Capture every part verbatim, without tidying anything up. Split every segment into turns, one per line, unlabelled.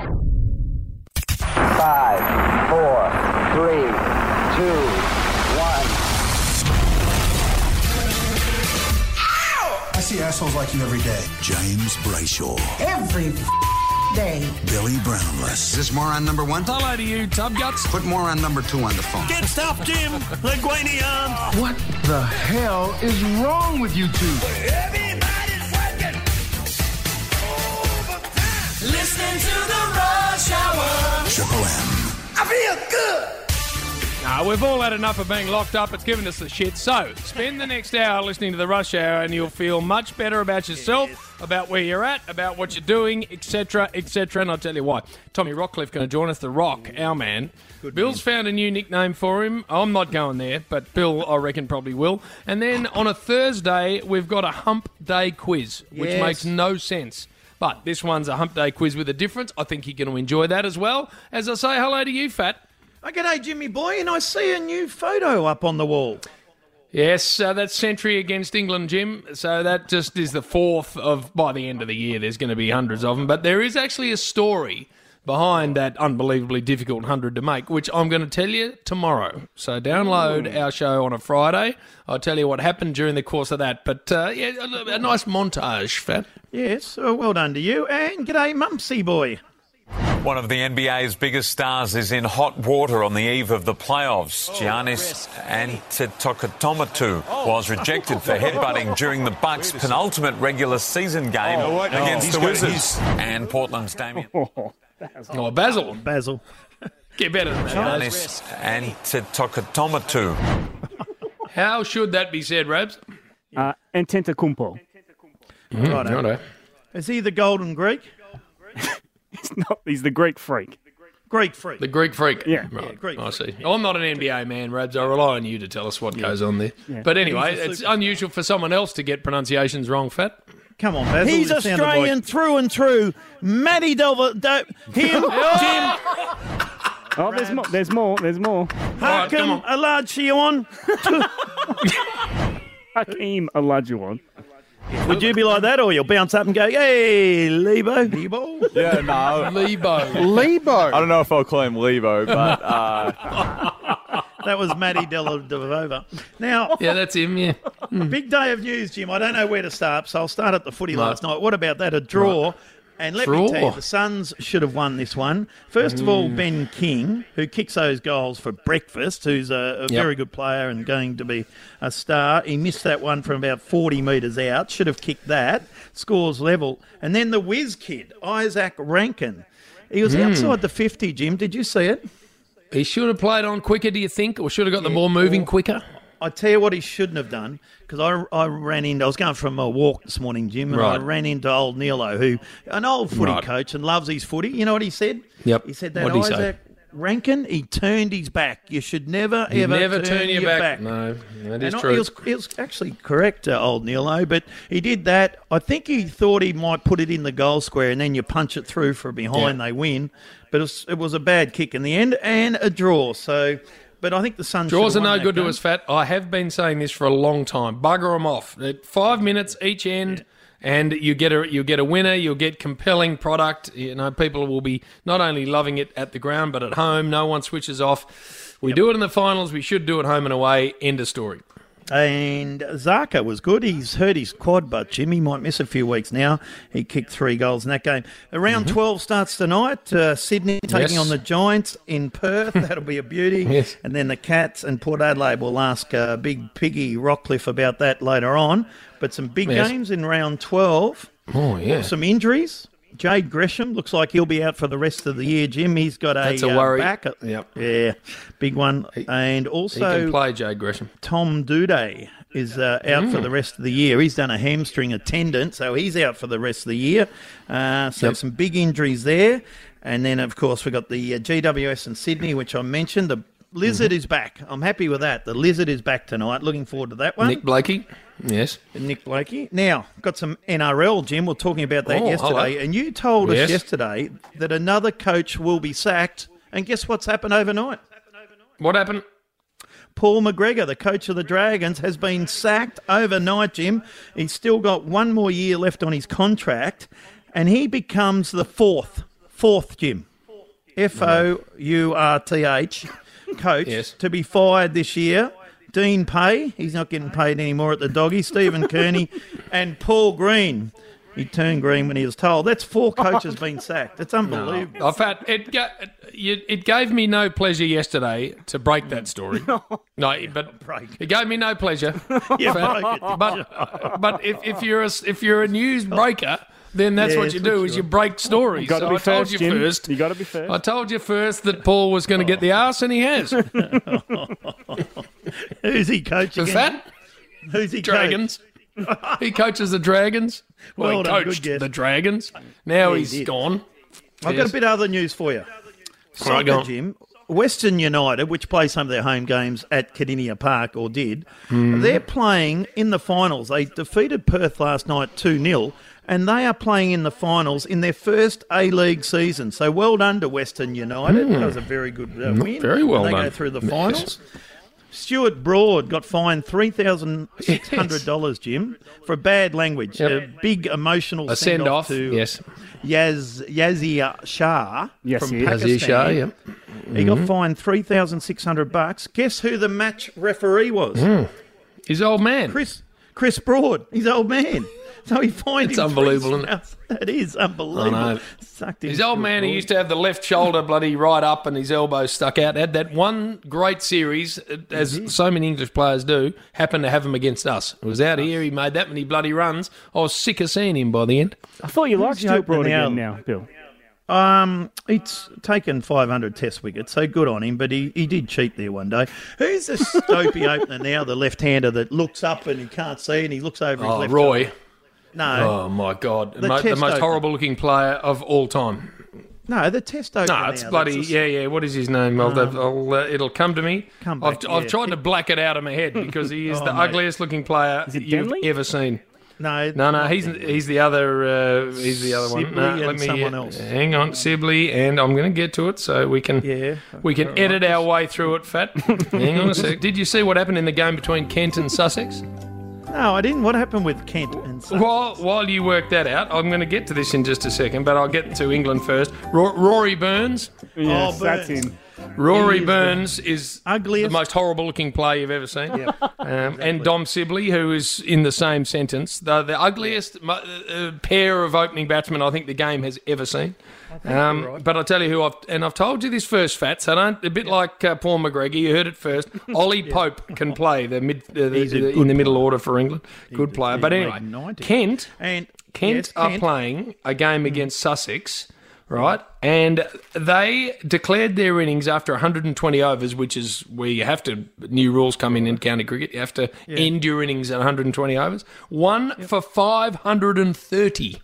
Five, four, three, two, one.
I see assholes like you every day.
James Brayshaw.
Every day.
Billy Brownless.
Is this moron number one?
Hello to you, Tub Guts.
Put moron number two on the phone.
Get stuffed, Jim. Linguini
What the hell is wrong with you two?
Everybody's working overtime. Listening to the Rush Hour.
Triple M.
I feel good.
No, we've all had enough of being locked up. It's given us the shit. So, spend the next hour listening to the Rush Hour and you'll feel much better about yourself, yes. about where you're at, about what you're doing, et cetera, et cetera. And I'll tell you why. Tommy Rockcliffe going to join us, The Rock, our man. Good Bill's man. Found a new nickname for him. I'm not going there, but Bill, I reckon, probably will. And then on a Thursday, we've got a hump day quiz, which yes. makes no sense. But this one's a hump day quiz with a difference. I think you're going to enjoy that as well. As I say hello to you, Fat.
Oh, g'day, Jimmy boy, and I see a new photo up on the wall.
Yes, uh, that's Century against England, Jim. So that just is the fourth of, by the end of the year, there's going to be hundreds of them. But there is actually a story behind that unbelievably difficult hundred to make, which I'm going to tell you tomorrow. So download our show on a Friday. I'll tell you what happened during the course of that. But, uh, yeah, a, a nice montage, Fat.
Yes, uh, well done to you. And g'day, Mumsy boy.
One of the N B A's biggest stars is in hot water on the eve of the playoffs. Giannis Antetokounmpo was rejected for headbutting during the Bucks' penultimate regular season game oh, against oh, the Wizards. And Portland's Damian.
Oh, Basil.
Basil.
Get better than that.
Giannis Antetokounmpo.
How should that be said, Rabs?
Uh, Antetokounmpo.
Mm, right, right.
Is he the Golden Greek?
He's not. He's the Greek freak.
Greek freak.
The Greek freak.
Yeah.
Right.
Yeah, Greek
I
freak.
see. I'm not an N B A man, Rabs. I rely on you to tell us what yeah. goes on there. Yeah. But anyway, it's unusual for someone else to get pronunciations wrong, Fat.
Come on, Basil.
He's Australian like... through and through. Matty Delver... Do- him, Jim...
Oh, there's more. There's more. There's more.
Hakeem
right,
Olajuwon.
Hakeem Olajuwon.
Would you be like that, or you'll bounce up and go, hey, Lebo?
Lebo?
Yeah, no.
Lebo.
Lebo. I don't know if I'll call him Lebo, but... Uh...
that was Matty Dellavedova. Now...
Yeah, that's him, yeah.
Big day of news, Jim. I don't know where to start, so I'll start at the footy right. last night. What about that? A draw... Right. And let
Draw.
me tell you, the Suns should have won this one. First of all, Ben King, who kicks those goals for breakfast, who's a, a
yep.
very good player and going to be a star. He missed that one from about forty metres out. Should have kicked that. Scores level. And then the whiz kid, Isaac Rankin. He was mm. outside the fifty, Jim. Did you see it?
He should have played on quicker, do you think? Or should have got yeah. the ball moving quicker?
I tell you what he shouldn't have done, because I, I ran into, I was going for a walk this morning, Jim, and
right.
I ran into old Nilo, who, an old footy
right.
coach and loves his footy. You know what he said?
Yep.
He said that
What'd he
Isaac
say?
Rankin, he turned his back. You should never,
you
ever
never
turn,
turn your,
your back.
back. No, that is
and
true.
He was, he was actually correct, uh, old Nilo, but he did that. I think he thought he might put it in the goal square and then you punch it through for behind, yeah. they win. But it was, it was a bad kick in the end and a draw, so... But I think the Suns
Draws are no good
game.
to us, Fat. I have been saying this for a long time. Bugger them off. At five minutes each end, yeah. and you get a you get a winner. You'll get compelling product. You know, people will be not only loving it at the ground but at home. No one switches off. We yep. do it in the finals. We should do it home and away. End of story.
And Zarka was good. He's hurt his quad, but Jimmy might miss a few weeks now. He kicked three goals in that game. Round mm-hmm. twelve starts tonight. Uh, Sydney taking
yes.
on the Giants in Perth. That'll be a beauty.
Yes.
And then the Cats and Port Adelaide. We'll ask uh, Big Piggy Rockcliffe about that later on. But some big yes. games in round twelve.
Oh, yeah.
Some injuries. Jade Gresham looks like he'll be out for the rest of the year, Jim. He's got a,
That's a worry.
Uh, back.
Yep.
Yeah, big one.
He,
and also...
He can play, Jade Gresham.
Tom Duday is uh, out mm. for the rest of the year. He's done a hamstring tendon, so he's out for the rest of the year. Uh, so yep. some big injuries there. And then, of course, we've got the uh, G W S in Sydney, which I mentioned. The Lizard mm-hmm. is back. I'm happy with that. The Lizard is back tonight. Looking forward to that one.
Nick Blakey. Yes.
Nick Blakey. Now, got some N R L, Jim. We were talking about that
oh,
yesterday.
hello.
And you told us
yes.
yesterday that another coach will be sacked. And guess what's happened overnight?
What happened?
Paul McGregor, the coach of the Dragons, has been sacked overnight, Jim. He's still got one more year left on his contract. And he becomes the fourth Fourth, Jim. F O U R T H, coach,
Yes.
to be fired this year. Dean Pay, he's not getting paid anymore at the Doggy. Stephen Kearney and Paul Green. He turned green when he was told. That's four coaches been sacked. It's unbelievable.
In fact, it ga- it it gave me no pleasure yesterday to break that story. No, but it gave me no pleasure.
You
Fat.
broke it.
But but if, if you're a if you're a news breaker, then that's
Yeah,
what you
for
do is
sure.
you break stories.
You got to
So
be
I told
first,
you
Jim.
first.
You got to be first.
I told you first that Paul was going to get the arse, and he has.
Who's he coaching?
The Fat
Who's he
Dragons. He coaches the Dragons. Well,
Well
he
done, good
coached
guess.
the Dragons. Now
Yeah, he
he's
did.
gone.
I've got a bit of other news for you.
All right, go
Soccer,
on.
Jim. Western United, which play some of their home games at Cardinia Park, or did,
Hmm.
they're playing in the finals. They defeated Perth last night two nil, and they are playing in the finals in their first A-League season. So well done to Western United.
Hmm.
That was a very good uh, win.
Very well
and they
done.
go through the
Yes.
finals. Stuart Broad got fined three thousand six hundred dollars, Jim, for bad language.
Yep.
A big emotional
A
send-off
send-off,
to
yes.
Yaz, Yazia Shah
Yes,
from
he is.
Pakistan.
Aziz Shah, yep.
He got fined three thousand six hundred bucks. Guess who the match referee was?
His old man.
Chris Chris Broad, his old man. So he fined
It's
him.
unbelievable, isn't
it? It is unbelievable.
I know.
Sucked him
His old
through
man,
it.
he used to have the left shoulder bloody right up and his elbow stuck out. Had that one great series, as so many English players do, happened to have him against us. It was out here, he made that many bloody runs. I was sick of seeing him by the end.
I thought you liked
the
Stuart Broad
opening
again
hour?
now, Bill.
Um, it's taken five hundred test wickets, so good on him, but he, he did cheat there one day. Who's the Stopey opener now, the left-hander that looks up and he can't see and he looks over his
Oh,
left
Roy.
shoulder? No.
Oh, my God. The,
The
mo- the
test
most
opener.
horrible-looking player of all time.
No, the test opener
No, it's
now,
bloody,
that's a-
yeah, yeah. What is his name? I'll, I'll, uh, it'll come to me.
Come
I've,
back,
I've
yeah.
tried to black it out of my head because he is
Oh,
the
mate.
ugliest-looking player
Is it
you've
Denley?
ever seen.
No,
No, no, he's he's the other. Uh, he's the other one.
Sibley
No,
and
let me
someone
uh,
else.
hang on, Sibley, and I'm going to get to it so we can
Yeah.
we can edit our way through it. Fat. Hang on a sec. Did you see what happened in the game between Kent and Sussex?
No, I didn't. What happened with Kent and Sussex?
While while you work that out, I'm going to get to this in just a second, but I'll get to England first. Ro- Rory Burns.
Yes,
Oh,
that's
Burns.
him.
Rory
He is
Burns is
ugliest-
the most horrible-looking player you've ever seen. um, And Dom Sibley, who is in the same sentence, the, the ugliest mo- uh, pair of opening batsmen I think the game has ever seen. Um,
you're right.
But I'll tell you who I've... And I've told you this first, Fat, so don't... A bit like uh, Paul McGregor, you heard it first. Ollie Pope can play the mid, uh, the,
He's a
the- in
good
the middle
player.
order for England. Good player. But
he
anyway,
made ninety.
Kent...
And
Kent
yes,
are
Kent.
playing a game against Sussex, right? And they declared their innings after one hundred twenty overs, which is where you have to, new rules come in in county cricket, you have to end your innings at one hundred twenty overs. One for five hundred thirty.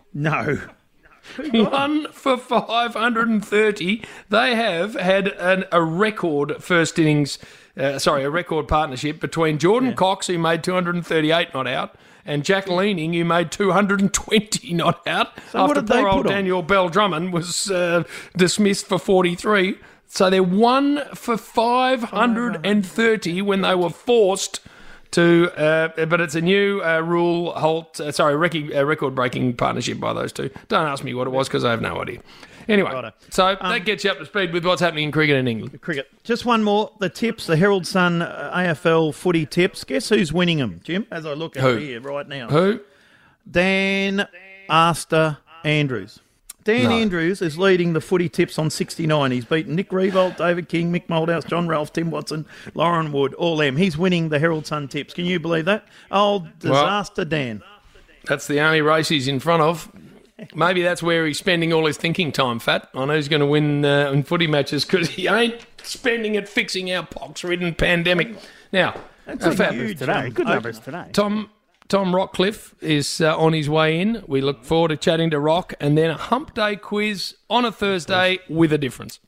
No.
One for five hundred thirty. They have had an, a record first innings, uh, sorry, a record partnership between Jordan Cox, who made two hundred thirty-eight not out, and Jack Leaning, who made two hundred twenty not out,
So what
after
did they
poor old
put on?
Daniel Bell Drummond was uh, dismissed for forty-three. So they're one for five hundred thirty when they were forced to, uh, but it's a new uh, rule, halt, uh, sorry, rec- uh, record-breaking partnership by those two. Don't ask me what it was because I have no idea. Anyway,
Righto.
so that gets you up to speed with what's happening in cricket in England.
Cricket. Just one more. The tips, the Herald Sun uh, A F L footy tips. Guess who's winning them, Jim, as I look
Who?
over here right now?
Who?
Dan Aster Andrews. Dan
No.
Andrews is leading the footy tips on sixty-nine. He's beaten Nick Revolt, David King, Mick Moldhouse, John Ralph, Tim Watson, Lauren Wood, all them. He's winning the Herald Sun tips. Can you believe that? Oh, disaster, Dan.
That's the only race he's in front of. Maybe that's where he's spending all his thinking time, Fat. I know he's going to win uh, in footy matches because he ain't spending it fixing our pox-ridden pandemic. Now,
That's
uh,
a
Fat,
huge
Today,
um,
good
opener.
numbers today.
Tom Tom Rockcliffe is uh, on his way in. We look forward to chatting to Rock, and then a hump day quiz on a Thursday with a difference.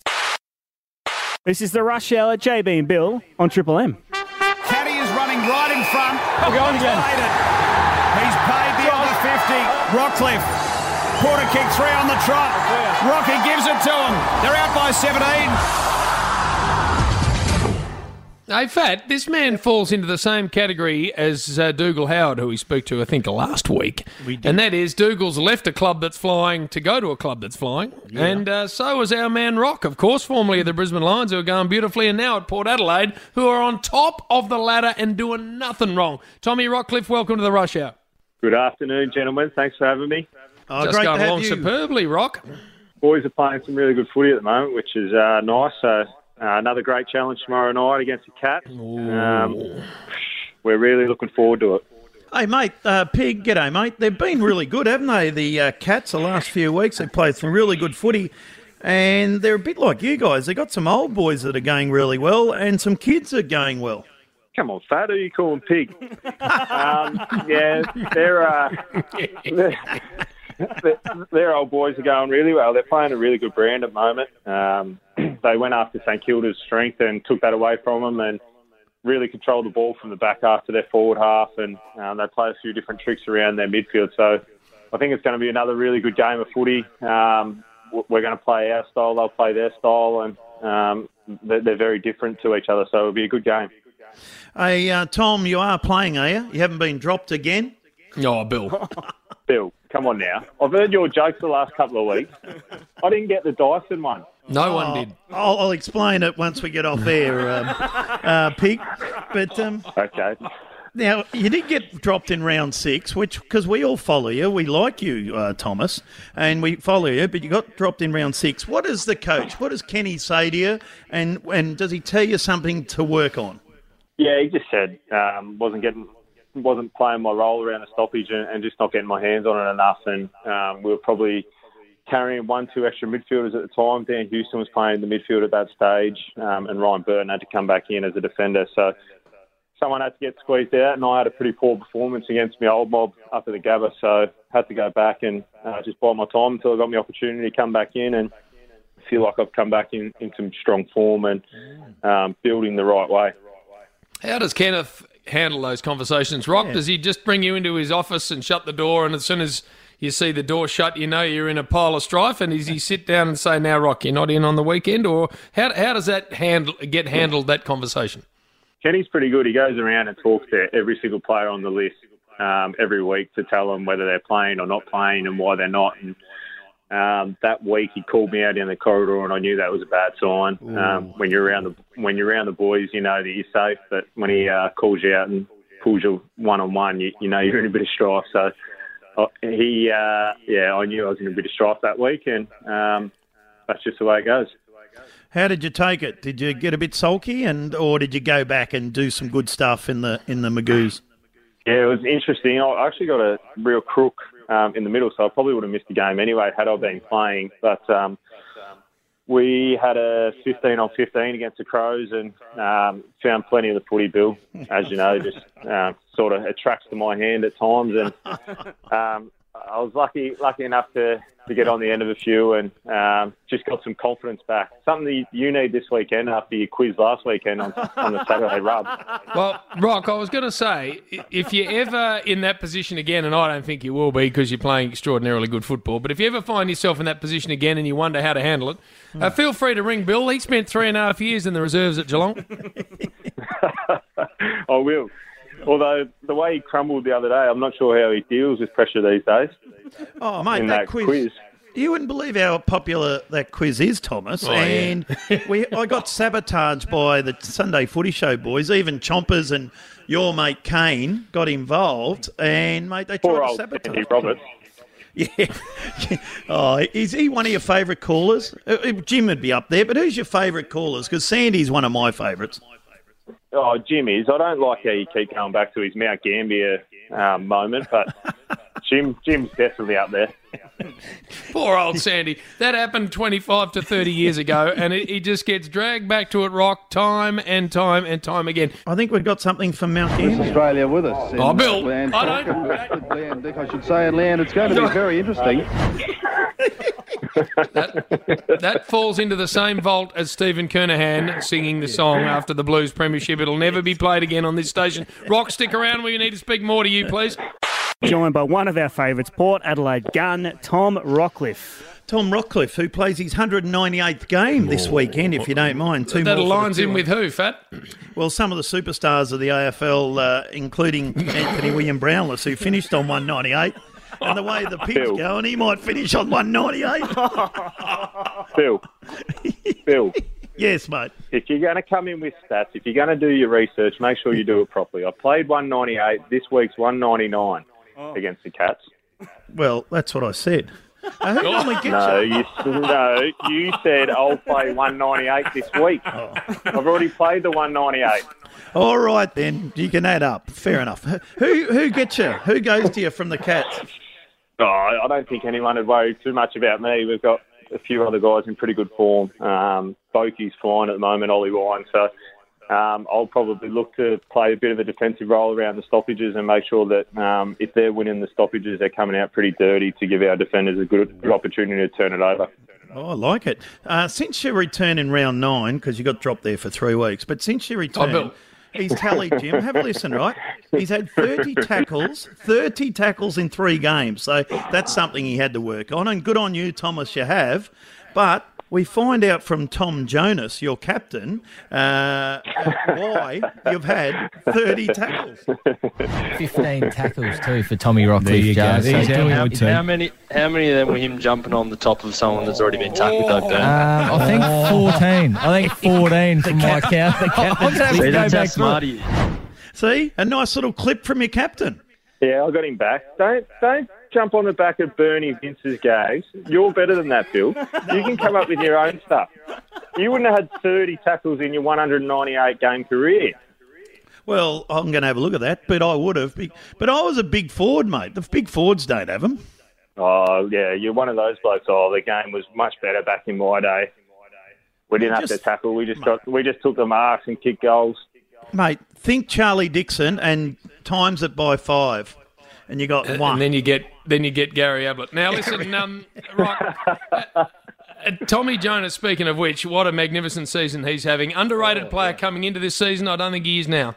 This is the Rush Hour, J B and Bill on Triple M.
Caddy is running right in front.
We're going
He's
again.
paid it. He's paid the other fifty. Rockcliffe. Quarter kick three on the trot. Rocky gives it to him. They're out by seventeen.
Hey, Fat, this man falls into the same category as uh, Dougal Howard, who we spoke to, I think, last week.
We did.
And that is Dougal's left a club that's flying to go to a club that's flying.
Yeah.
And uh, so is our man Rock, of course, formerly of the Brisbane Lions, who are going beautifully, and now at Port Adelaide, who are on top of the ladder and doing nothing wrong. Tommy Rockcliffe, welcome to the Rush Hour.
Good afternoon, gentlemen. Thanks for having me.
Oh,
Just
great
going
to have
along
you.
superbly, Rock.
Boys are playing some really good footy at the moment, which is uh, nice. So uh, another great challenge tomorrow night against the Cats. Um, we're really looking forward to it.
Hey, mate, uh, Pig, g'day, mate. They've been really good, haven't they, the uh, Cats, the last few weeks? They've played some really good footy, and they're a bit like you guys. They've got some old boys that are going really well, and some kids are going well.
Come on, Fat, who are you calling Pig? um, yeah, they're, uh, they're, they're, their old boys are going really well. They're playing a really good brand at the moment. Um, they went after St Kilda's strength and took that away from them and really controlled the ball from the back half to their forward half, and um, they play a few different tricks around their midfield. So I think it's going to be another really good game of footy. Um, we're going to play our style, they'll play their style, and um, they're, they're very different to each other, so it'll be a good game.
Hey, uh, Tom, you are playing, are you? You haven't been dropped again?
Oh, Bill.
Bill, come on now. I've heard your jokes the last couple of weeks. I didn't get the Dyson one.
No
oh,
one did.
I'll, I'll explain it once we get off air, um, uh, Pig. But um,
okay.
Now, you did get dropped in round six, which, because we all follow you, we like you, uh, Thomas, and we follow you, but you got dropped in round six. What does the coach, what does Kenny say to you, and, and does he tell you something to work on?
Yeah, he just said um, wasn't getting, wasn't playing my role around the stoppage and, and just not getting my hands on it enough, and um, we were probably carrying one, two extra midfielders at the time. Dan Houston was playing the midfield at that stage, um, and Ryan Burton had to come back in as a defender, so someone had to get squeezed out, and I had a pretty poor performance against my old mob up at the Gabba, so had to go back and uh, just bide my time until I got my opportunity to come back in, and feel like I've come back in, in some strong form and um, building the right way.
How does Kenneth handle those conversations, Rock?
Yeah.
Does he just bring you into his office and shut the door, and as soon as you see the door shut, you know you're in a pile of strife, and does he sit down and say, now, Rock, you're not in on the weekend? Or how how does that handle get handled, that conversation?
Kenny's pretty good. He goes around and talks to every single player on the list um, every week to tell them whether they're playing or not playing and why they're not. And um, that week he called me out in the corridor, and I knew that was a bad sign. Um, when you're around the when you're around the boys, you know that you're safe. But when he uh, calls you out and pulls you one on one, you, you know you're in a bit of strife. So uh, he, uh, yeah, I knew I was in a bit of strife that week, and um, that's just the way it goes.
How did you take it? Did you get a bit sulky, and or did you go back and do some good stuff in the in the Magoos?
Yeah, it was interesting. I actually got a real crook um, in the middle, so I probably would have missed the game anyway had I been playing. But um, we had a fifteen on fifteen against the Crows and um, found plenty of the footy, Bill. As you know, just uh, sort of attracts to my hand at times, and um, I was lucky lucky enough to, to get on the end of a few and um, just got some confidence back. Something that you need this weekend after your quiz last weekend on, on the Saturday rub.
Well, Rock, I was going to say, if you're ever in that position again, and I don't think you will be because you're playing extraordinarily good football, but if you ever find yourself in that position again and you wonder how to handle it, uh, feel free to ring Bill. He spent three and a half years in the reserves at Geelong.
I will. Although the way he crumbled the other day, I'm not sure how he deals with pressure these days.
Oh, mate,
in
that,
that
quiz,
quiz.
You wouldn't believe how popular that quiz is, Thomas.
Oh, yeah.
and we, I got sabotaged by the Sunday Footy Show boys. Even Chompers and your mate Kane got involved, and mate, they tried
Poor
to
old
sabotage.
Andy Roberts.
Yeah. Oh, is he one of your favourite callers? Uh, Jim would be up there, but who's your favourite callers? Because Sandy's one of my favourites.
Oh, Jim is. I don't like how you keep going back to his Mount Gambier um, moment, but Jim, Jim's definitely up there.
Poor old Sandy. That happened twenty-five to thirty years ago, and it, he just gets dragged back to it, Rock, time and time and time again.
I think we've got something from Mount Gambier.
Australia with us.
Oh, Bill,
Land,
I don't...
Land, Dick, I should say, and Land, it's going to be very interesting.
That, that falls into the same vault as Stephen Kernahan singing the song after the Blues Premiership. It'll never be played again on this station. Rock, stick around. We need to speak more to you, please.
Joined by one of our favourites, Port Adelaide gun, Tom Rockcliffe.
Tom Rockcliffe, who plays his one hundred ninety-eighth game this weekend, if you don't mind. Two
That
more for the
aligns in
tour.
with who, Fat?
Well, some of the superstars of the A F L, uh, including Anthony William Brownless, who finished on one ninety-eight. And the way the pig's
Bill.
going, he might finish on one ninety-eight.
Bill. Bill.
Yes, mate.
If you're going to come in with stats, if you're going to do your research, make sure you do it properly. I played one ninety-eight. This week's one ninety-nine against the Cats.
Well, that's what I said. Uh, who normally gets
No,
you?
you, no, you said I'll play one ninety-eight this week. I've already played the one ninety-eight.
All right, then. You can add up. Fair enough. Who who gets you? Who goes to you from the Cats?
Oh, I don't think anyone would worry too much about me. We've got a few other guys in pretty good form. Um, Boki's flying at the moment, Ollie Wine. So um, I'll probably look to play a bit of a defensive role around the stoppages and make sure that um, if they're winning the stoppages, they're coming out pretty dirty to give our defenders a good, good opportunity to turn it over.
Oh, I like it. Uh, since your return in round nine, because you got dropped there for three weeks, but since your return,
Bill.
he's tallied, Jim. Have a listen, right? He's had thirty tackles, thirty tackles in three games. So that's something he had to work on. And good on you, Thomas, you have. But we find out from Tom Jonas, your captain, uh, why you've had thirty tackles.
fifteen tackles too for Tommy Rockcliffe.
There you go.
Jar, so
He's
doing
how,
good too.
how many? How many of them were him jumping on the top of someone that's already been tackled? Though, Ben?
Um, I think fourteen. I think fourteen from my count. The captain's
See,
clip.
that's
Go
how
back
smart
through.
he is.
See, a nice little clip from your captain.
Yeah, I got him back. Don't don't jump on the back of Bernie Vince's gags. You're better than that, Bill. You can come up with your own stuff. You wouldn't have had thirty tackles in your one hundred ninety-eight game career.
Well, I'm going to have a look at that, but I would have. be- But I was a big forward, mate. The big forwards don't have them.
Oh, yeah, you're one of those blokes. Oh, the game was much better back in my day. We didn't have
Just-
to tackle. We just got, we just took the marks and kicked goals.
Mate, think Charlie Dixon and times it by five, and you got
And,
one.
and then you get then you get Gary Ablett. Now listen, um, Rock, uh, Tommy Jonas. Speaking of which, what a magnificent season he's having. Underrated player coming into this season. I don't think he is now.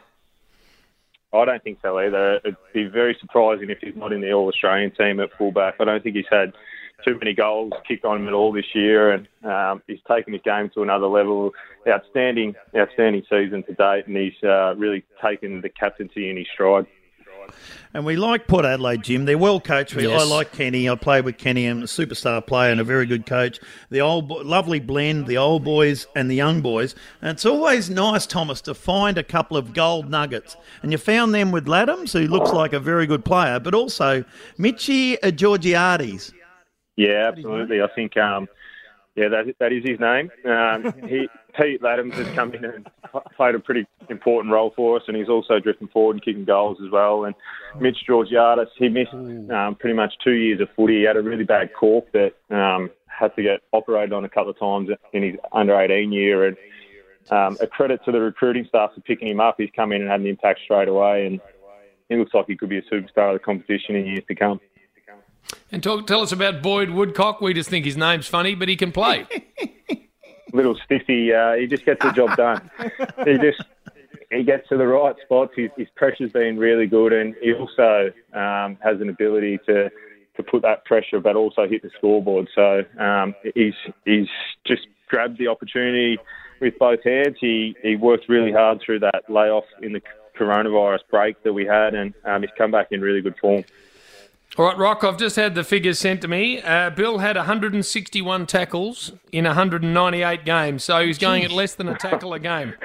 I don't think so either. It'd be very surprising if he's not in the All-Australian team at fullback. I don't think he's had too many goals kicked on him at all this year, and um, he's taken his game to another level. Outstanding, outstanding season to date, and he's uh, really taken the captaincy in his stride.
And we like Port Adelaide, Jim. They're well coached. We-
Yes.
I like Kenny. I played with Kenny. I'm a superstar player and a very good coach. The old, bo- lovely blend, the old boys and the young boys. And it's always nice, Thomas, to find a couple of gold nuggets. And you found them with Laddams, who looks like a very good player, but also Michi Georgiades.
Yeah, absolutely. I think, um, yeah, that that is his name. Um, he Pete Laddams has come in and played a pretty important role for us, and he's also drifting forward and kicking goals as well. And Mitch Georgiades, he missed um, pretty much two years of footy. He had a really bad cork that um, had to get operated on a couple of times in his under eighteen year. And um, a credit to the recruiting staff for picking him up. He's come in and had an impact straight away, and he looks like he could be a superstar of the competition in years to come.
And talk, tell us about Boyd Woodcock. We just think his name's funny, but he can play.
Little stiffy, uh, he just gets the job done. He just he gets to the right spots. His, his pressure's been really good, and he also um, has an ability to, to put that pressure, but also hit the scoreboard. So um, he's he's just grabbed the opportunity with both hands. He he worked really hard through that layoff in the coronavirus break that we had, and um, he's come back in really good form.
All right, Rock, I've just had the figures sent to me. Uh, Bill had one hundred sixty-one tackles in one hundred ninety-eight games, so he's going at less than a tackle a game.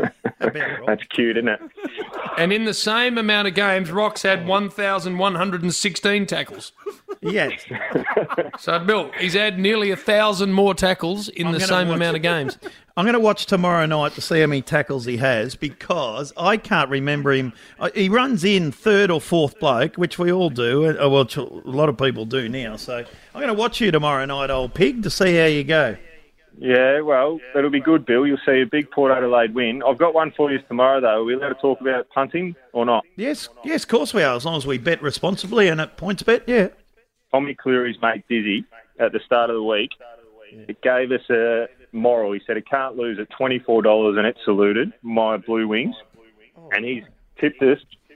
That's cute, isn't it?
And in the same amount of games, Rock's had one thousand one hundred sixteen tackles.
Yes.
So, Bill, he's had nearly one thousand more tackles in
I'm
the
gonna
same
watch
amount
it.
of games.
I'm going to watch tomorrow night to see how many tackles he has, because I can't remember him. Uh, He runs in third or fourth bloke, which we all do. uh, Well, a lot of people do now. So I'm going to watch you tomorrow night, old pig, to see how you go.
Yeah, well, that'll be good, Bill. You'll see a big Port Adelaide win. I've got one for you tomorrow, though. Are we allowed to talk about punting or not?
Yes, yes, of course we are, as long as we bet responsibly and at points bet, yeah.
Tommy Cleary's mate Dizzy, at the start of the week, it gave us a moral. He said it can't lose at twenty-four dollars and it's saluted, my Blue Wings. And he's tipped us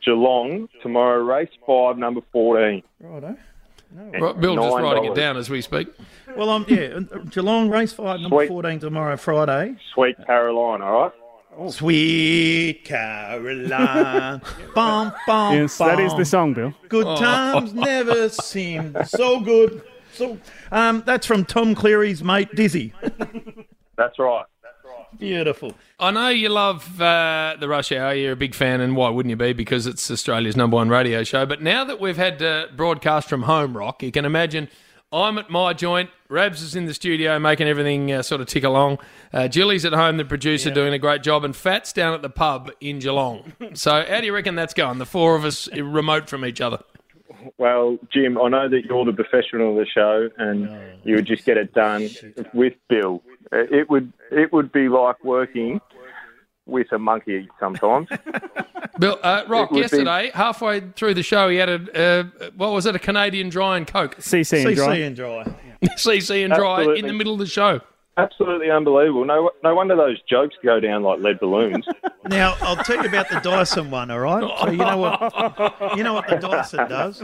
Geelong tomorrow, race five, number fourteen.
Righto.
Right, Bill just writing it down as we speak.
Well, I'm yeah. Geelong race five, number
Sweet.
fourteen tomorrow, Friday.
Sweet Caroline, all right?
Sweet Caroline. Bum, bum,
Yes, that is
bum.
the song, Bill.
Good
Oh.
times never seem so good. So, um, that's from Tom Cleary's mate Dizzy.
That's right.
Beautiful.
I know you love uh, the Rush Hour. You're a big fan, and why wouldn't you be? Because it's Australia's number one radio show. But now that we've had uh, broadcast from home, Rock, you can imagine I'm at my joint. Rabs is in the studio making everything uh, sort of tick along. Uh, Jilly's at home, the producer, doing a great job. And Fat's down at the pub in Geelong. So how do you reckon that's going? The four of us remote from each other.
Well, Jim, I know that you're the professional of the show, and you would just get it done with Bill. It would it would be like working with a monkey sometimes.
Bill, uh, Rock,
It would
yesterday, halfway through the show, he had a, uh, what was it, a Canadian Dry and Coke?
C C and Dry.
C C and Dry.
C C and Dry in
Absolutely.
the middle of the show.
Absolutely unbelievable. No, no wonder those jokes go down like lead balloons.
Now, I'll tell you about the Dyson one, all right? So you know what you know what the Dyson does?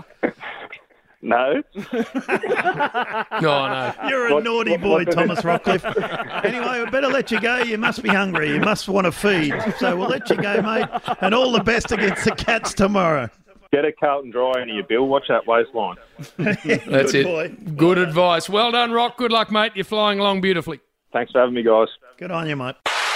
No.
No, no.
You're a
What-
naughty
what-
boy,
what-
Thomas Rockcliffe. Anyway, I better let you go. You must be hungry. You must want to feed. So we'll let you go, mate. And all the best against the Cats tomorrow.
Get a Carlton Dry into your Bill. Watch that waistline.
That's
Good
it.
boy.
Good advice. Well done, Rock. Good luck, mate. You're flying along beautifully.
Thanks for having me, guys.
Good on you, mate.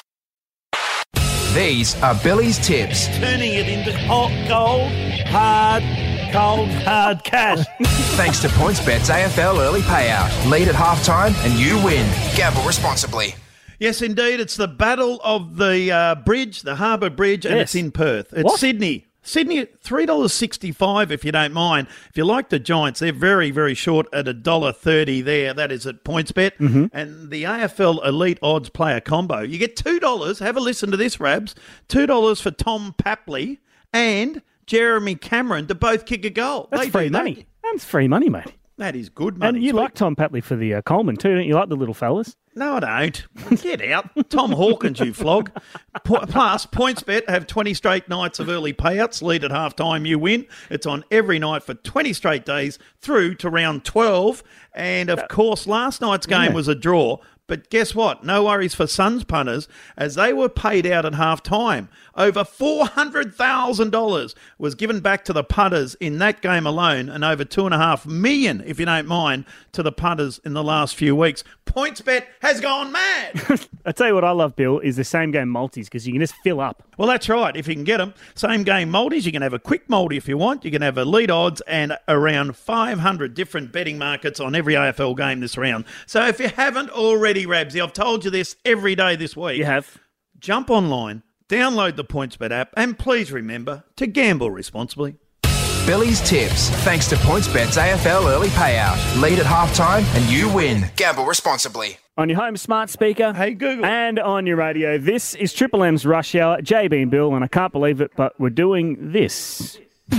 These are Billy's tips.
Turning it into hot, cold, hard, cold, hard cash.
Thanks to PointsBet's A F L early payout. Lead at halftime and you win. Gamble responsibly.
Yes, indeed. It's the Battle of the uh, Bridge, the Harbour Bridge, and
Yes.
it's in Perth. It's
What?
Sydney. Sydney at three dollars sixty-five if you don't mind. If you like the Giants, they're very, very short at one dollar thirty there. That is at PointsBet.
Mm-hmm.
And the A F L Elite Odds Player Combo. You get two dollars. Have a listen to this, Rabs. two dollars for Tom Papley and Jeremy Cameron to both kick a goal.
That's
They
free
do that.
money. That's free money, mate.
That is good money.
And you
Sweet.
like Tom Papley for the uh, Coleman too, don't you? Like the little fellas?
No, I don't. Get out. Tom Hawkins, you flog. Po- Plus, PointsBet have twenty straight nights of early payouts. Lead at halftime, you win. It's on every night for twenty straight days through to round twelve. And, of course, last night's game
Yeah.
was a draw. But guess what? No worries for Suns punters, as they were paid out at half-time. Over four hundred thousand dollars was given back to the punters in that game alone, and over two point five million dollars, if you don't mind, to the punters in the last few weeks. PointsBet has gone mad.
I tell you what I love, Bill, is the same game multis because you can just fill up.
Well, that's right. If you can get them. Same game multis. You can have a quick multi if you want. You can have elite odds and around five hundred different betting markets on every A F L game this round. So if you haven't already, Rabsy, I've told you this every day this week.
You have.
Jump online, download the PointsBet app, and please remember to gamble responsibly.
Billy's tips. Thanks to PointsBet's A F L early payout. Lead at halftime and you win. Gamble responsibly.
On your home smart speaker.
Hey, Google.
And on your radio. This is Triple M's Rush Hour. J B and Bill, and I can't believe it, but we're doing this.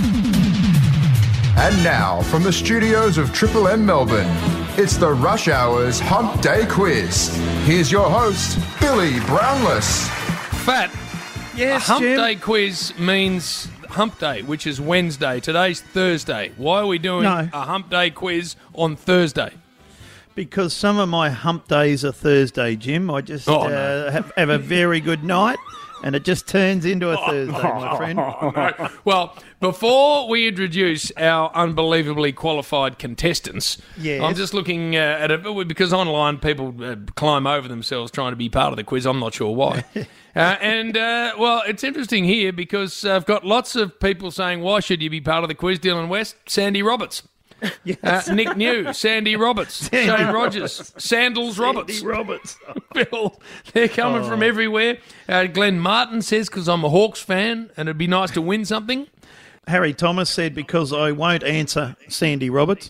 And now, from the studios of Triple M Melbourne, it's the Rush Hour's Hump Day Quiz. Here's your host, Billy Brownless.
Fat.
Yes,
a hump
Jim?
day quiz means hump day, which is Wednesday. Today's Thursday. Why are we doing
No.
a hump day quiz on Thursday?
Because some of my hump days are Thursday, Jim. I just
Oh,
uh,
no.
have, have a very good night, and it just turns into a Thursday, my friend.
No. Well, before we introduce our unbelievably qualified contestants,
Yes.
I'm just looking uh, at it because online people uh, climb over themselves trying to be part of the quiz. I'm not sure why. uh, and, uh, well, it's interesting here because I've got lots of people saying, why should you be part of the quiz? Dylan West, Sandy Roberts.
Yes.
Uh, Nick New, Sandy Roberts,
Sandy
Shane
Roberts.
Rogers, Sandals Roberts.
Sandy Roberts.
Bill, they're coming
Oh.
from everywhere. Uh, Glenn Martin says, because I'm a Hawks fan and it'd be nice to win something.
Harry Thomas said, because I won't answer Sandy Roberts.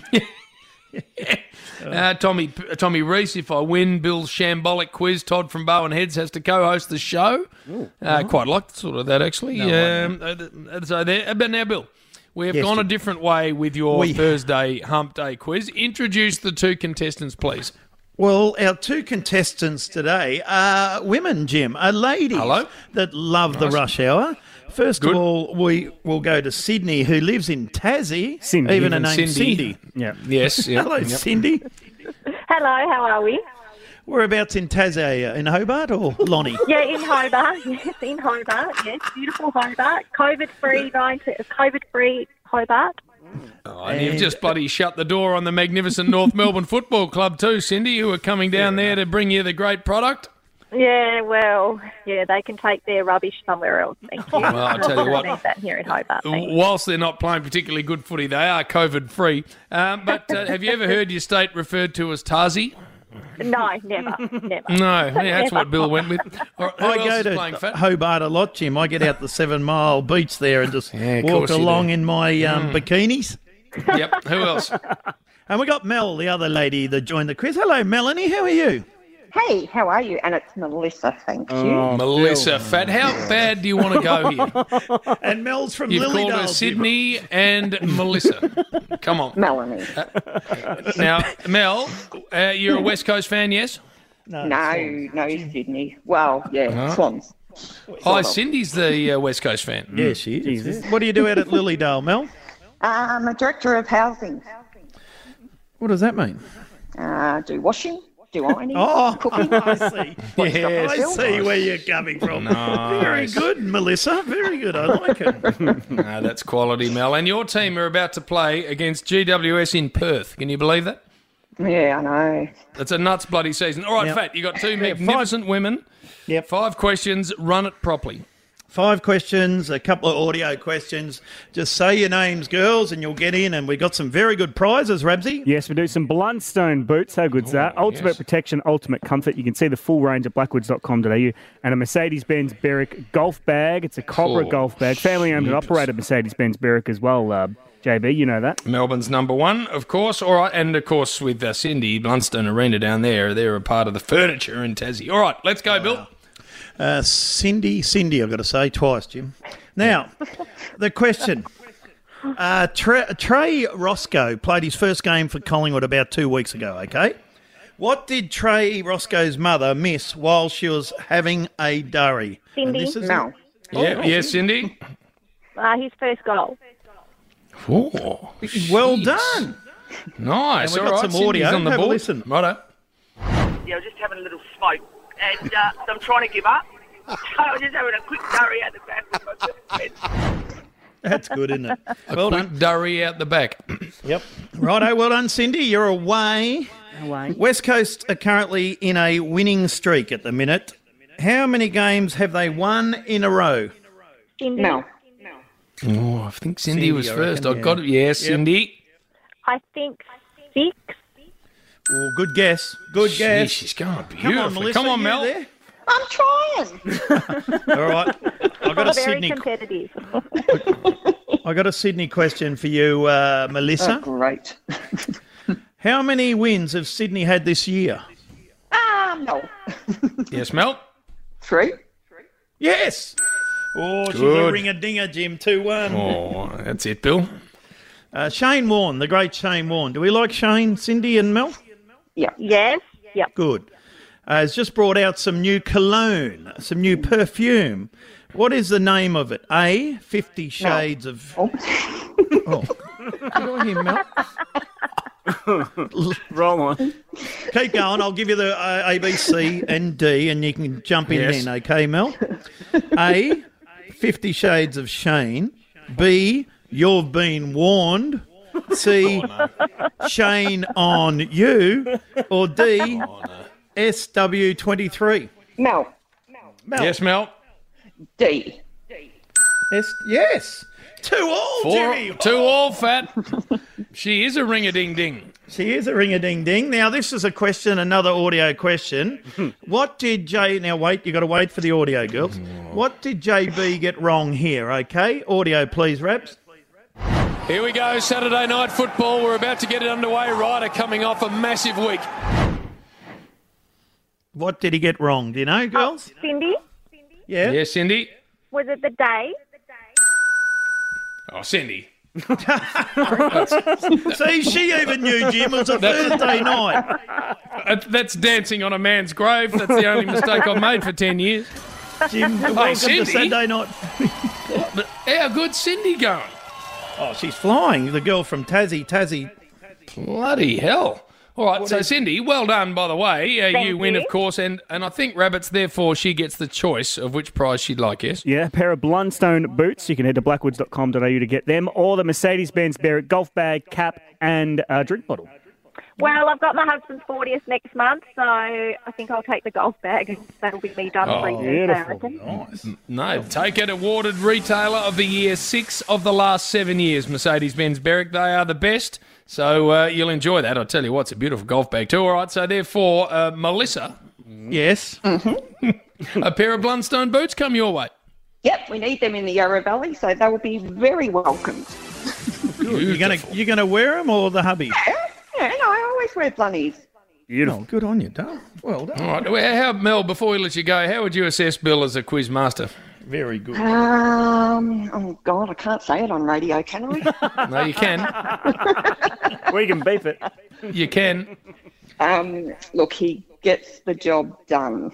Uh, Tommy Tommy Reese, if I win Bill's shambolic quiz, Todd from Bowen Heads has to co-host the show. Uh, quite like sort of that, actually.
No,
um, uh, so there, but now, Bill, we have
Yes,
gone a
Jim.
different way with your
We-
Thursday hump day quiz. Introduce the two contestants, please.
Well, our two contestants today are women, Jim, are ladies
Hello.
that love the
Nice.
rush hour. First
Good.
of all, we will go to Sydney, who lives in Tassie.
Cindy.
Even a
Even
name
Cindy.
Cindy.
Yeah.
Yes. Yeah.
Hello,
Yep.
Cindy.
Hello, how are we?
Whereabouts in Tassie? uh, In Hobart or Lonnie?
Yeah, in Hobart. Yes, in Hobart. Yes, beautiful Hobart. COVID-free, nineteen COVID-free Hobart.
Oh, and you've just bloody shut the door on the magnificent North Melbourne Football Club too, Cindy, who are coming down there to bring you the great product.
Yeah, well, yeah, they can take their rubbish somewhere else. Thank you.
Well, I'll tell you what.
I need that here in Hobart. Thank you.
Whilst they're not playing particularly good footy, they are COVID-free. Um, but uh, have you ever heard your state referred to as Tarzy?
No, never, never.
No, yeah, that's what Bill went with. All right, who
I
else
go
is
to
playing fat?
Hobart a lot, Jim. I get out the Seven Mile Beach there and just
Yeah, of
walk
course you
along
do.
in my um,
Mm.
bikinis.
Yep, who else?
And we got Mel, the other lady that joined the quiz. Hello, Melanie. How are you?
Hey, how are you? And it's Melissa, thank you.
Oh, Melissa Fat. How bad do you want to go here?
And Mel's from
You've
Lilydale.
called her Sydney and Melissa. Come on.
Melanie.
Now, Mel, uh, you're a West Coast fan, yes?
No, no, Sydney. Well, yeah,
No.
Swans.
Hi, Cindy's the uh, West Coast fan.
Yeah, she is. What do you do out at Lilydale, Mel?
I'm a director of housing.
What does that mean?
Uh, do washing, do ironing,
Oh,
cooking.
I see.
Yes.
I see where you're coming from.
Nice.
Very good, Melissa. Very good. I like it.
No, that's quality, Mel. And your team are about to play against G W S in Perth. Can you believe that?
Yeah, I know.
It's a nuts bloody season. All right,
Yep.
Fat, you got two magnificent women.
Yep.
Five questions. Run it properly.
Five questions, a couple of audio questions. Just say your names, girls, and you'll get in. And we got some very good prizes, Rabsy.
Yes, we do some Blundstone boots. How good's that? Ultimate
yes.
protection, ultimate comfort. You can see the full range at blackwoods dot com dot a u. And a Mercedes-Benz Berwick golf bag. It's a Cobra
Oh,
golf bag. Family-owned and operated Mercedes-Benz Berwick as well, uh, J B. You know that.
Melbourne's number one, of course. All right, and of course with uh, Cindy, Blundstone Arena down there, they're a part of the furniture in Tassie. All right, let's go, Bill.
Uh, Cindy, Cindy, I've got to say twice, Jim. Now, the question. Uh, Trey, Trey Roscoe played his first game for Collingwood about two weeks ago, okay? What did Trey Roscoe's mother miss while she was having a durry? And
Cindy,
this is
no.
Yeah, yes, Cindy.
Uh, his first goal.
Oh,
Well
jeez.
done.
Nice.
And we've
All
got
right,
some audio.
Cindy's on the
Have a
board.
listen.
Righto.
Yeah, I was just having a little smoke, and uh, I'm trying to give up. So I was just having a quick curry out the back with my girlfriend.
That's good, isn't it?
A
Well
quick
done.
durry out the back.
Yep. Righto, well done, Cindy. You're away.
Away.
West Coast are currently in a winning streak at the minute. How many games have they won in a row?
Cindy.
No.
Oh, I think Cindy,
Cindy,
was
I
first.
reckon,
I got
yeah.
it. Yes,
Yep.
Cindy.
I think six.
Well, good guess. Good
Gee,
guess.
she's going
Come
beautifully.
on, Melissa.
Come on,
you
Mel.
there?
I'm trying.
All right. I've got a
Very
Sydney.
competitive.
I got a Sydney question for you, uh, Melissa.
Oh, great.
How many wins have Sydney had this year?
Um, no.
Yes, Mel.
Three.
Yes. Oh, she's a
Good.
ring-a-dinger, Jim. two one.
Oh, that's it, Bill.
Uh, Shane Warne, the great Shane Warne. Do we like Shane, Cindy and Mel?
Yeah.
Yes. Yep.
Good. Uh, has just brought out some new cologne, some new perfume. What is the name of it? A, Fifty Shades of...
Oh.
Oh. Did I hear Mel?
Roll on.
Keep going. I'll give you the uh, A, B, C and D and you can jump in
Yes.
then, okay, Mel? A, Fifty Shades of Shane. B, You've Been Warned. C, Shane on You. Or D, S W twenty-three.
No.
Mel.
Yes, Mel.
D.
S- yes. Two all,
Four,
Jimmy.
two all, Fat. She is a ring-a-ding-ding.
She is a ring-a-ding-ding. Now, this is a question, another audio question. What did J... Now, wait, you got to wait for the audio, girls. What did J B get wrong here, okay? Audio, please, Raps.
Here we go, Saturday night football. We're about to get it underway. Ryder coming off a massive week.
What did he get wrong? Do you know, girls?
Oh, Cindy,
Yeah?
Yes, Cindy.
was it the day?
Oh, Cindy.
See, she even knew, Jim. It was a Thursday night.
Uh, That's dancing on a man's grave. That's the only mistake I've made for ten years.
Jim,
Hey,
welcome
Cindy.
to Saturday night.
But how good's Cindy going?
Oh, she's flying. The girl from Tassie, Tassie.
Bloody hell. All right, so Cindy, well done, by the way. Uh,
Thank
you win,
you.
of course, and, and I think Rabbits, therefore, she gets the choice of which prize she'd like, yes?
Yeah, a pair of Blundstone boots. You can head to blackwoods dot com dot a u to get them, or the Mercedes-Benz Barrett golf bag, cap, and uh, drink bottle.
Well, I've got my husband's fortieth next month, so I think I'll take the golf bag, and that'll be me done for you. I reckon.
Nice. No, take it. Awarded Retailer of the Year, six of the last seven years, Mercedes-Benz Barrett. They are the best. So uh, you'll enjoy that. I'll tell you what, it's a beautiful golf bag too. All right, so therefore, uh, Melissa.
Yes.
Mm-hmm.
A pair of Blundstone boots come your way.
Yep, we need them in the Yarra Valley, so they will be very welcomed.
You're gonna you're gonna wear them or the hubby?
Yeah, no, I always wear blunnies.
Beautiful. Good on you, Dale. Well done.
All right, well, how, Mel, before we let you go, how would you assess Bill as a quiz master?
Very good.
Um, oh, God, I can't say it on radio, can I?
No, you can.
We can beep it.
You can.
Um, look, he gets the job done.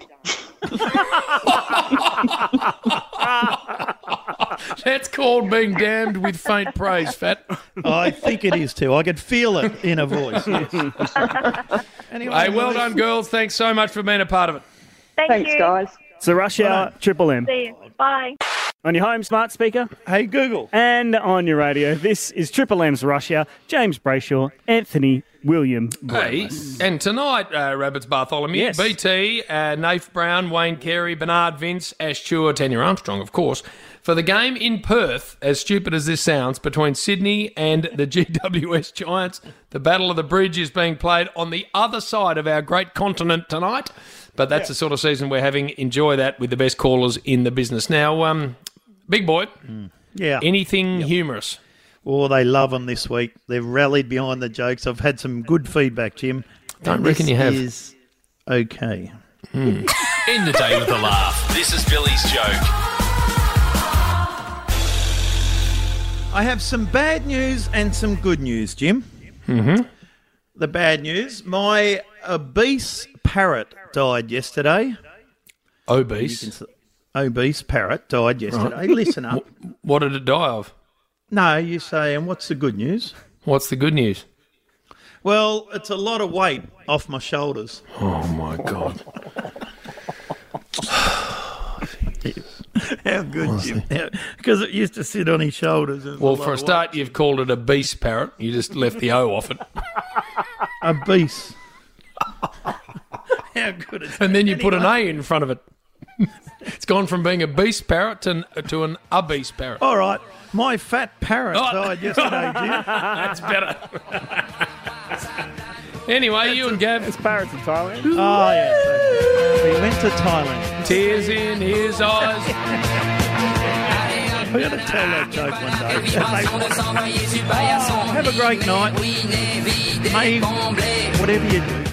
That's called being damned with faint praise, Fat.
I think it is too. I could feel it in her voice. Yes. Anyway,
Hey, well done, girls. Thanks so much for being a part of it.
Thank
Thanks,
you.
guys.
So Rush Hour, Triple M.
See you. Bye.
On your home smart speaker.
Hey, Google.
And on your radio, this is Triple M's Rush Hour. James Brayshaw, Anthony William
Hey,
Brown.
and tonight, uh, Rabbits Bartholomew,
Yes.
B T, uh, Nath Brown, Wayne Carey, Bernard Vince, Ash Stewart, Tanya Armstrong, of course, for the game in Perth, as stupid as this sounds, between Sydney and the G W S Giants. The Battle of the Bridge is being played on the other side of our great continent tonight. But that's the sort of season we're having. Enjoy that with the best callers in the business. Now, um, big boy,
Yeah.
anything humorous?
Oh, they love them this week. They've rallied behind the jokes. I've had some good feedback, Jim.
Don't
And
reckon
this
you have.
Is okay.
End the day with a laugh. This is Billy's joke.
I have some bad news and some good news, Jim.
Mm-hmm.
The bad news, my obese parrot died yesterday.
Obese?
Obese parrot died yesterday.
Right.
Listen up.
What did it die of?
No, you say, and what's the good news?
What's the good news?
Well, it's a lot of weight off my shoulders.
Oh, my God.
How good, Jim. Because it used to sit on his shoulders. It was
Well,
lot
for a
of
start, you've called it a beast parrot. You just left the O off it.
weight. Obese. How good is
And then you put an
Anyway.
A in front of it. It's gone from being a beast parrot to, to an obese parrot.
All right. My fat parrot
Oh.
died yesterday, Jim.
That's better. Anyway, you and Gav.
It's parrots in Thailand.
Oh, yeah. We went to Thailand.
Tears in his eyes.
We're going to tell that joke one day. Oh, have a great night. May, whatever you do,